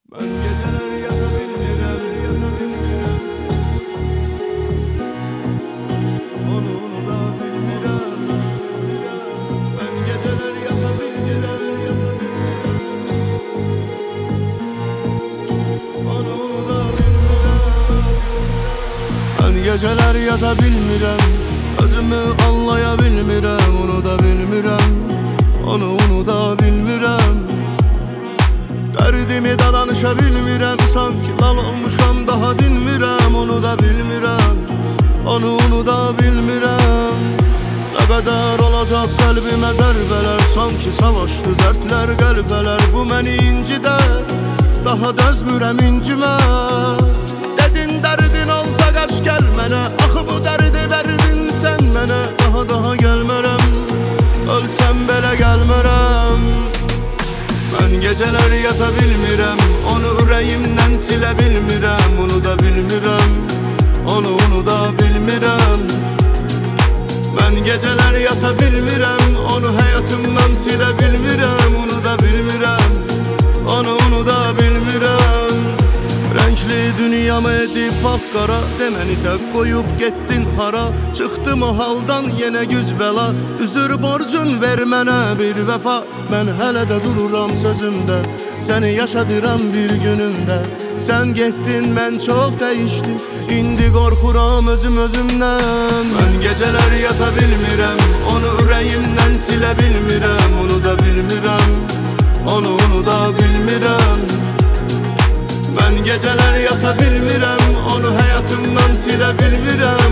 Ben geceler yata bilmirəm, onu da bilmirəm. Ben geceler yata bilmirəm, onu da bilmirəm. Ben geceler yata bilmirəm, özümü anlaya bilmirəm, onu da bilmirəm, onu da bilmirəm. Derdimi da danışa bilmirəm, sanki lal olmuşam daha dinmirəm, onu da bilmirəm, onu da bilmirəm. Ne kadar olacak kalbime zərbələr, sanki savaşdı dərdlər qəlbələr. Bu məni incilər, daha dözmürəm incimə. Dedin dərdin olsa qaç gəl mənə, axı bu dərdi verdin sən mənə. Daha gəlmərəm, ölsəm belə gəlmərəm. Ben geceler yata bilmirəm, onu ürəyimdən silə bilmirəm, onu da bilmirəm, onu da bilmirəm. Ben geceler yata bilmirəm, onu həyatımdan silə bilmirəm, onu da bilmirəm, onu da bilmirəm. Renkli dünyamı edib pap-qara, deməni tək qoyub getdin hara. Çıxdım o haldan yenə güc bəla, üzür borcun ver mənə bir vəfa. Mən hələ də dururam sözümdə, səni yaşadıram bir günümdə. Sən getdin, mən çox dəyişdim, indi qorxuram özümdən. Ben geceler yata bilmirəm, onu ürəyimdən silə bilmirəm, onu da bilmirəm, onu da bilmirəm. Ben geceler yata bilmirəm, onu həyatımdan silə bilmirəm,